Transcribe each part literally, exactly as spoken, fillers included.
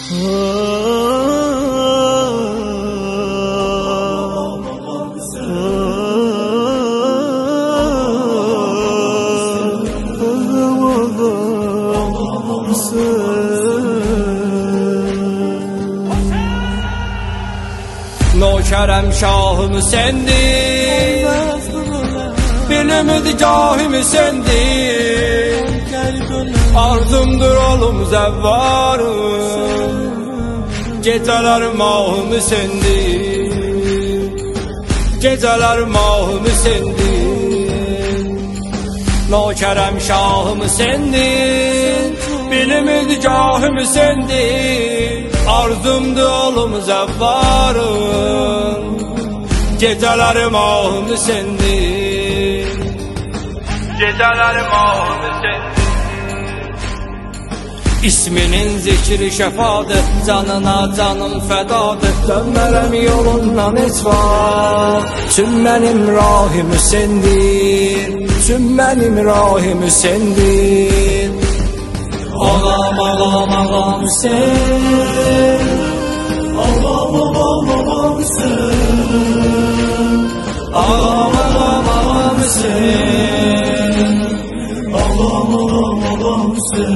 Nökərəm şahım sendir, bilimid cahim sendir. Arzumdur olum zəvvarım, gecələr mahım sendir. Gecələr mahım sendir. Nökərəm şahım sendir, bilimid cahim sendir. Arzumdur olum zəvvarım, gecələrim ahım sendir. Gecələrim ahım sendir. İsminin zikri şəfadır, canına canım fədadır. Dönmərəm yolundan heç vaxt, tüm mənim rahim sendir. Tüm mənim rahim sendir. Ağam ağam ağam sen, ağam ağam ağam sen, ağam ağam ağam sen, ağam ağam ağam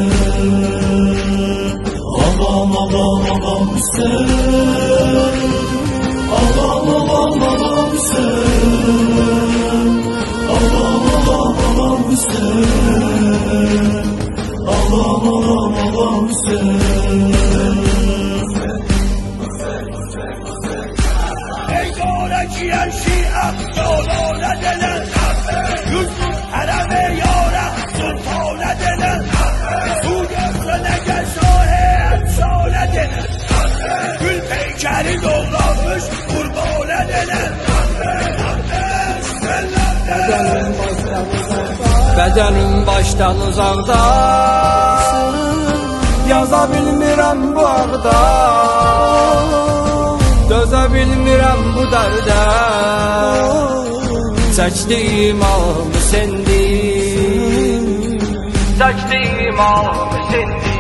sen, ağam ağam ağam sen, ağam ağam ağam sen, ağam ağam ağam sen. Ağam ağam ağam sen. Ey doğru giyen şia, doğru denen Yusuf Ereme yara, sultana denen Bu gözüne gel sahip, şöyle denen Gül peykeri dolanmış, kurbana denen Bədənim başdan uzaqda, yaza bilmirəm bu ağda, dözə bilmirəm bu dərdə. Çəkdiyim ağım sendir, çəkdiyim ağım sendir.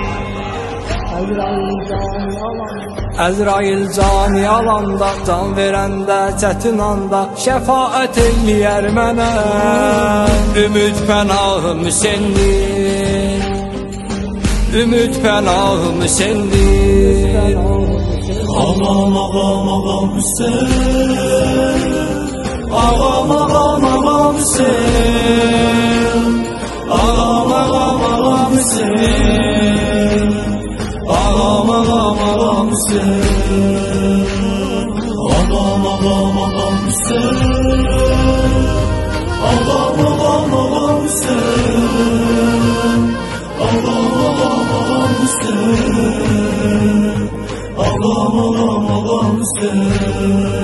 Əzrail cani alanda, can verəndə, çətin anda şəfaət eləyər mənə. Ümid pənahım sendir, ümid pənahım sendir. Ağam ağam ağam sen, ağam ağam ağam sen, ağam ağam ağam sen, ağam ağam ağam sen, ağam ağam ağam sen, ağam ağam ağam sen, ağam ağam ağam sen, ağam ağam ağam sen.